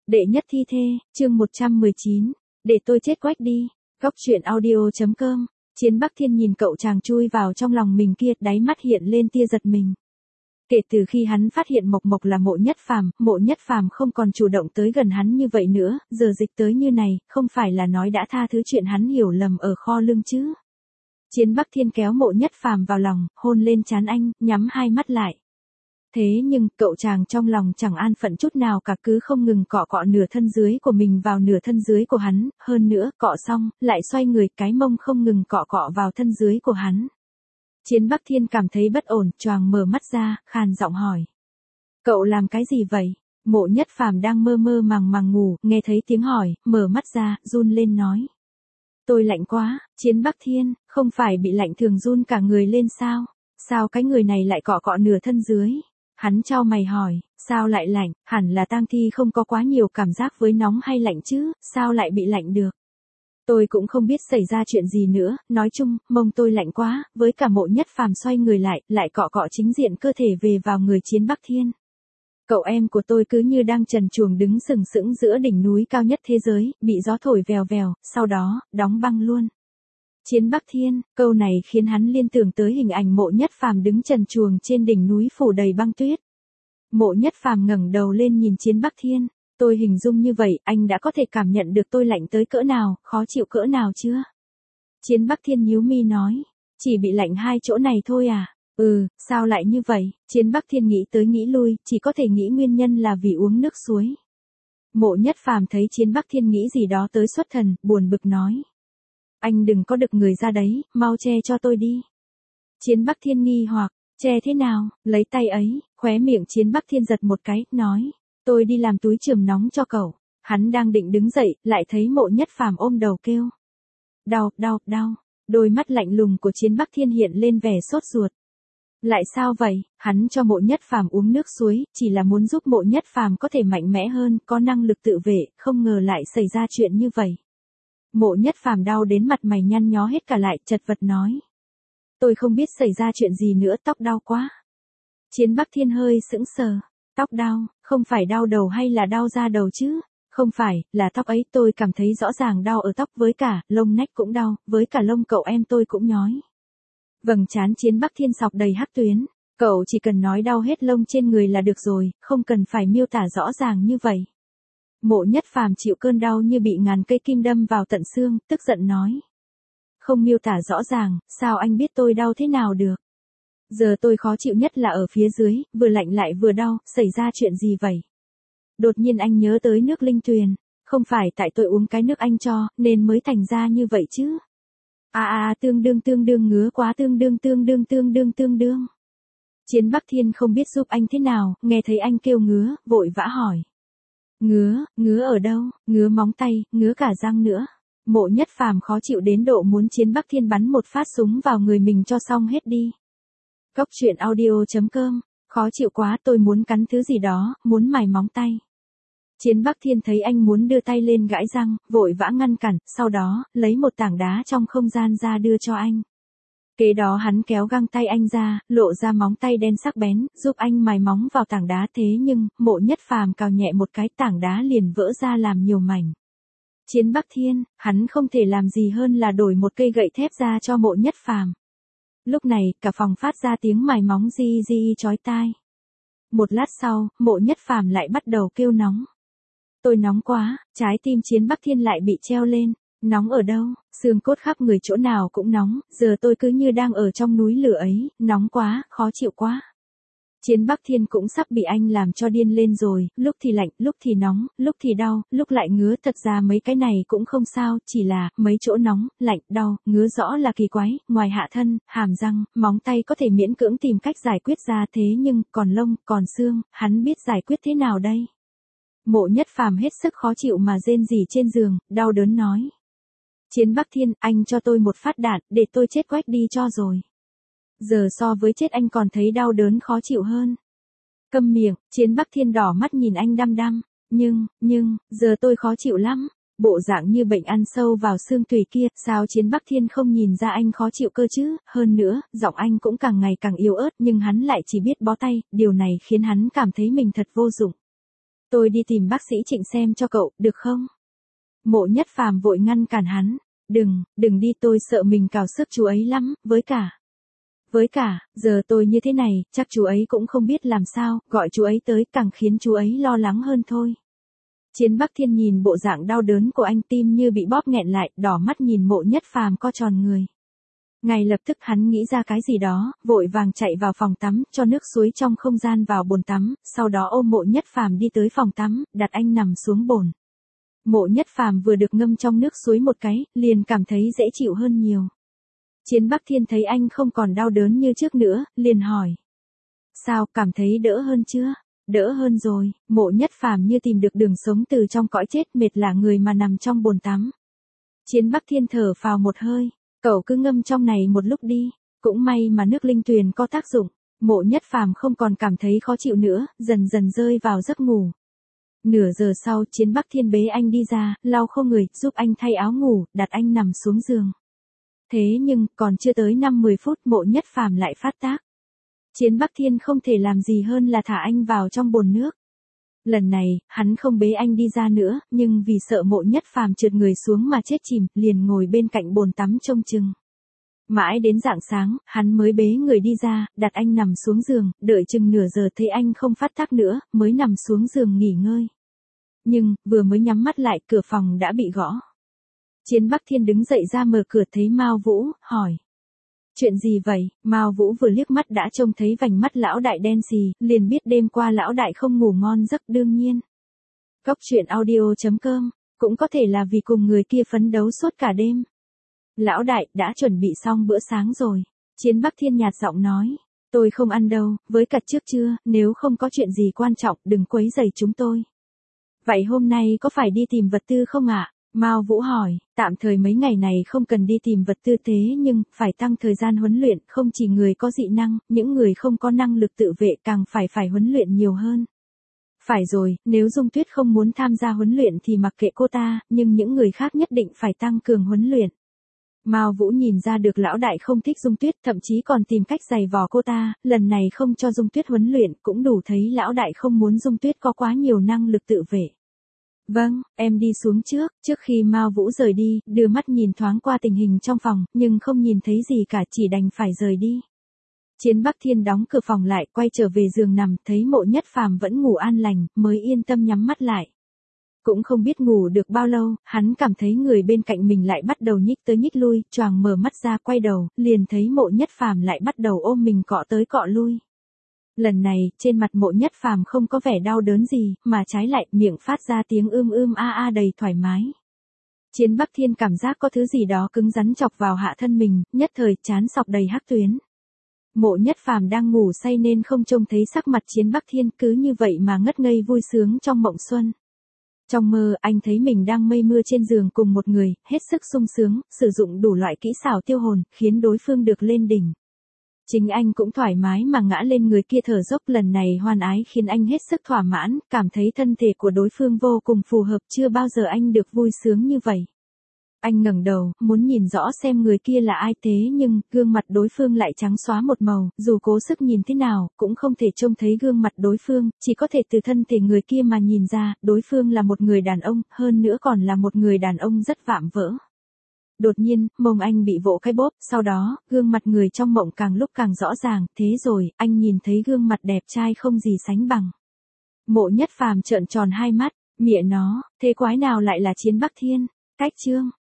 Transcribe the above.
Đệ nhất thi thê, chương 119. Để tôi chết quách đi. Góc truyện audio.com. Chiến Bắc Thiên nhìn cậu chàng chui vào trong lòng mình kia, đáy mắt hiện lên tia giật mình. Kể từ khi hắn phát hiện Mộc Mộc là Mộ Nhất Phàm không còn chủ động tới gần hắn như vậy nữa, giờ dịch tới như này, không phải là nói đã tha thứ chuyện hắn hiểu lầm ở kho lương chứ. Chiến Bắc Thiên kéo Mộ Nhất Phàm vào lòng, hôn lên trán anh, nhắm hai mắt lại. Thế nhưng, cậu chàng trong lòng chẳng an phận chút nào cả, cứ không ngừng cọ cọ nửa thân dưới của mình vào nửa thân dưới của hắn, hơn nữa, cọ xong, lại xoay người, cái mông không ngừng cọ cọ vào thân dưới của hắn. Chiến Bắc Thiên cảm thấy bất ổn, choàng mở mắt ra, khàn giọng hỏi. Cậu làm cái gì vậy? Mộ Nhất Phàm đang mơ mơ màng ngủ, nghe thấy tiếng hỏi, mở mắt ra, run lên nói. Tôi lạnh quá. Chiến Bắc Thiên, không phải bị lạnh thường run cả người lên sao? Sao cái người này lại cọ cọ nửa thân dưới? Hắn chau mày hỏi, sao lại lạnh, hẳn là tang thi không có quá nhiều cảm giác với nóng hay lạnh chứ, sao lại bị lạnh được? Tôi cũng không biết xảy ra chuyện gì nữa, nói chung, mông tôi lạnh quá, với cả Mộ Nhất Phàm xoay người lại cọ cọ chính diện cơ thể về vào người Chiến Bắc Thiên. Cậu em của tôi cứ như đang trần truồng đứng sừng sững giữa đỉnh núi cao nhất thế giới, bị gió thổi vèo vèo, sau đó, đóng băng luôn. Chiến Bắc Thiên, câu này khiến hắn liên tưởng tới hình ảnh Mộ Nhất Phàm đứng trần truồng trên đỉnh núi phủ đầy băng tuyết. Mộ Nhất Phàm ngẩng đầu lên nhìn Chiến Bắc Thiên, tôi hình dung như vậy, anh đã có thể cảm nhận được tôi lạnh tới cỡ nào, khó chịu cỡ nào chưa? Chiến Bắc Thiên nhíu mi nói, chỉ bị lạnh hai chỗ này thôi à? Sao lại như vậy? Chiến Bắc Thiên nghĩ tới nghĩ lui, chỉ có thể nghĩ nguyên nhân là vì uống nước suối. Mộ Nhất Phàm thấy Chiến Bắc Thiên nghĩ gì đó tới xuất thần, buồn bực nói. Anh đừng có đực người ra đấy, mau che cho tôi đi. Chiến Bắc Thiên nghi hoặc, che thế nào, lấy tay ấy, khóe miệng Chiến Bắc Thiên giật một cái, nói, tôi đi làm túi chườm nóng cho cậu. Hắn đang định đứng dậy, lại thấy Mộ Nhất Phàm ôm đầu kêu. Đau. Đôi mắt lạnh lùng của Chiến Bắc Thiên hiện lên vẻ sốt ruột. Lại sao vậy? Hắn cho Mộ Nhất Phàm uống nước suối, chỉ là muốn giúp Mộ Nhất Phàm có thể mạnh mẽ hơn, có năng lực tự vệ, không ngờ lại xảy ra chuyện như vậy. Mộ Nhất Phàm đau đến mặt mày nhăn nhó hết cả lại, chật vật nói. Tôi không biết xảy ra chuyện gì nữa, tóc đau quá. Chiến Bắc Thiên hơi sững sờ. Tóc đau, không phải đau đầu hay là đau da đầu chứ? Không phải, là tóc ấy, tôi cảm thấy rõ ràng đau ở tóc, với cả, lông nách cũng đau, với cả lông cậu em tôi cũng nhói. Vầng trán Chiến Bắc Thiên sọc đầy hắc tuyến. Cậu chỉ cần nói đau hết lông trên người là được rồi, không cần phải miêu tả rõ ràng như vậy. Mộ Nhất Phàm chịu cơn đau như bị ngàn cây kim đâm vào tận xương, tức giận nói. Không miêu tả rõ ràng, sao anh biết tôi đau thế nào được? Giờ tôi khó chịu nhất là ở phía dưới, vừa lạnh lại vừa đau, xảy ra chuyện gì vậy? Đột nhiên anh nhớ tới nước linh tuyền, không phải tại tôi uống cái nước anh cho, nên mới thành ra như vậy chứ? Tương đương ngứa quá, tương đương. Chiến Bắc Thiên không biết giúp anh thế nào, nghe thấy anh kêu ngứa, vội vã hỏi. Ngứa ở đâu? Ngứa móng tay, ngứa cả răng nữa. Mộ Nhất Phàm khó chịu đến độ muốn Chiến Bắc Thiên bắn một phát súng vào người mình cho xong hết đi. Góc truyện audio.com. Khó chịu quá, tôi muốn cắn thứ gì đó, muốn mài móng tay. Chiến Bắc Thiên thấy anh muốn đưa tay lên gãi răng, vội vã ngăn cản, sau đó, lấy một tảng đá trong không gian ra đưa cho anh. Kế đó hắn kéo găng tay anh ra, lộ ra móng tay đen sắc bén, giúp anh mài móng vào tảng đá, thế nhưng, Mộ Nhất Phàm cào nhẹ một cái, tảng đá liền vỡ ra làm nhiều mảnh. Chiến Bắc Thiên, hắn không thể làm gì hơn là đổi một cây gậy thép ra cho Mộ Nhất Phàm. Lúc này, cả phòng phát ra tiếng mài móng di chói tai. Một lát sau, Mộ Nhất Phàm lại bắt đầu kêu nóng. Tôi nóng quá, trái tim Chiến Bắc Thiên lại bị treo lên. Nóng ở đâu? Xương cốt khắp người chỗ nào cũng nóng, giờ tôi cứ như đang ở trong núi lửa ấy, nóng quá, khó chịu quá. Chiến Bắc Thiên cũng sắp bị anh làm cho điên lên rồi, lúc thì lạnh, lúc thì nóng, lúc thì đau, lúc lại ngứa, thật ra mấy cái này cũng không sao, chỉ là, mấy chỗ nóng, lạnh, đau, ngứa rõ là kỳ quái, ngoài hạ thân, hàm răng, móng tay có thể miễn cưỡng tìm cách giải quyết ra, thế nhưng, còn lông, còn xương, hắn biết giải quyết thế nào đây? Mộ Nhất Phàm hết sức khó chịu mà rên rỉ trên giường, đau đớn nói. Chiến Bắc Thiên, anh cho tôi một phát đạn, để tôi chết quách đi cho rồi. Giờ so với chết anh còn thấy đau đớn khó chịu hơn. Câm miệng, Chiến Bắc Thiên đỏ mắt nhìn anh đăm đăm. Nhưng, giờ tôi khó chịu lắm. Bộ dạng như bệnh ăn sâu vào xương tủy kia, sao Chiến Bắc Thiên không nhìn ra anh khó chịu cơ chứ? Hơn nữa, giọng anh cũng càng ngày càng yếu ớt, nhưng hắn lại chỉ biết bó tay, điều này khiến hắn cảm thấy mình thật vô dụng. Tôi đi tìm bác sĩ Trịnh xem cho cậu, được không? Mộ Nhất Phàm vội ngăn cản hắn. Đừng đi, tôi sợ mình cào sức chú ấy lắm, với cả, giờ tôi như thế này, chắc chú ấy cũng không biết làm sao, gọi chú ấy tới càng khiến chú ấy lo lắng hơn thôi. Chiến Bắc Thiên nhìn bộ dạng đau đớn của anh, tim như bị bóp nghẹn lại, đỏ mắt nhìn Mộ Nhất Phàm co tròn người. Ngay lập tức hắn nghĩ ra cái gì đó, vội vàng chạy vào phòng tắm, cho nước suối trong không gian vào bồn tắm, sau đó ôm Mộ Nhất Phàm đi tới phòng tắm, đặt anh nằm xuống bồn. Mộ Nhất Phàm vừa được ngâm trong nước suối một cái, liền cảm thấy dễ chịu hơn nhiều. Chiến Bắc Thiên thấy anh không còn đau đớn như trước nữa, liền hỏi. Sao, cảm thấy đỡ hơn chưa? Đỡ hơn rồi, Mộ Nhất Phàm như tìm được đường sống từ trong cõi chết, mệt lả người mà nằm trong bồn tắm. Chiến Bắc Thiên thở phào một hơi, cậu cứ ngâm trong này một lúc đi, cũng may mà nước linh tuyền có tác dụng. Mộ Nhất Phàm không còn cảm thấy khó chịu nữa, dần dần rơi vào giấc ngủ. Nửa giờ sau, Chiến Bắc Thiên bế anh đi ra, lau khô người, giúp anh thay áo ngủ, đặt anh nằm xuống giường. Thế nhưng, còn chưa tới 5-10 phút Mộ Nhất Phàm lại phát tác. Chiến Bắc Thiên không thể làm gì hơn là thả anh vào trong bồn nước. Lần này, hắn không bế anh đi ra nữa, nhưng vì sợ Mộ Nhất Phàm trượt người xuống mà chết chìm, liền ngồi bên cạnh bồn tắm trông chừng. Mãi đến rạng sáng, hắn mới bế người đi ra, đặt anh nằm xuống giường, đợi chừng nửa giờ thấy anh không phát tác nữa, mới nằm xuống giường nghỉ ngơi. Nhưng, vừa mới nhắm mắt lại, cửa phòng đã bị gõ. Chiến Bắc Thiên đứng dậy ra mở cửa thấy Mao Vũ, hỏi. Chuyện gì vậy? Mao Vũ vừa liếc mắt đã trông thấy vành mắt lão đại đen xì, liền biết đêm qua lão đại không ngủ ngon giấc đương nhiên. Cóc truyện audio.com, cũng có thể là vì cùng người kia phấn đấu suốt cả đêm. Lão đại, đã chuẩn bị xong bữa sáng rồi. Chiến Bắc Thiên nhạt giọng nói. Tôi không ăn đâu, với cả trước trưa, nếu không có chuyện gì quan trọng, đừng quấy rầy chúng tôi. Vậy hôm nay có phải đi tìm vật tư không ạ? Mao Vũ hỏi, tạm thời mấy ngày này không cần đi tìm vật tư thế nhưng, phải tăng thời gian huấn luyện, không chỉ người có dị năng, những người không có năng lực tự vệ càng phải huấn luyện nhiều hơn. Phải rồi, nếu Dung Tuyết không muốn tham gia huấn luyện thì mặc kệ cô ta, nhưng những người khác nhất định phải tăng cường huấn luyện. Mao Vũ nhìn ra được lão đại không thích Dung Tuyết, thậm chí còn tìm cách giày vò cô ta, lần này không cho Dung Tuyết huấn luyện, cũng đủ thấy lão đại không muốn Dung Tuyết có quá nhiều năng lực tự vệ. Vâng, em đi xuống trước khi Mao Vũ rời đi, đưa mắt nhìn thoáng qua tình hình trong phòng, nhưng không nhìn thấy gì cả, chỉ đành phải rời đi. Chiến Bắc Thiên đóng cửa phòng lại, quay trở về giường nằm, thấy Mộ Nhất Phàm vẫn ngủ an lành, mới yên tâm nhắm mắt lại. Cũng không biết ngủ được bao lâu, hắn cảm thấy người bên cạnh mình lại bắt đầu nhích tới nhích lui, choàng mở mắt ra quay đầu, liền thấy Mộ Nhất Phàm lại bắt đầu ôm mình cọ tới cọ lui. Lần này, trên mặt Mộ Nhất Phàm không có vẻ đau đớn gì, mà trái lại miệng phát ra tiếng a đầy thoải mái. Chiến Bắc Thiên cảm giác có thứ gì đó cứng rắn chọc vào hạ thân mình, nhất thời trán sọc đầy hắc tuyến. Mộ Nhất Phàm đang ngủ say nên không trông thấy sắc mặt Chiến Bắc Thiên, cứ như vậy mà ngất ngây vui sướng trong mộng xuân. Trong mơ, anh thấy mình đang mây mưa trên giường cùng một người, hết sức sung sướng, sử dụng đủ loại kỹ xảo tiêu hồn, khiến đối phương được lên đỉnh. Chính anh cũng thoải mái mà ngã lên người kia thở dốc, lần này hoan ái khiến anh hết sức thỏa mãn, cảm thấy thân thể của đối phương vô cùng phù hợp, chưa bao giờ anh được vui sướng như vậy. Anh ngẩng đầu, muốn nhìn rõ xem người kia là ai, thế nhưng, gương mặt đối phương lại trắng xóa một màu, dù cố sức nhìn thế nào, cũng không thể trông thấy gương mặt đối phương, chỉ có thể từ thân thể người kia mà nhìn ra, đối phương là một người đàn ông, hơn nữa còn là một người đàn ông rất vạm vỡ. Đột nhiên, mông anh bị vỗ cái bóp, sau đó, gương mặt người trong mộng càng lúc càng rõ ràng, thế rồi, anh nhìn thấy gương mặt đẹp trai không gì sánh bằng. Mộ Nhất Phàm trợn tròn hai mắt, mẹ nó, thế quái nào lại là Chiến Bắc Thiên? Cách chương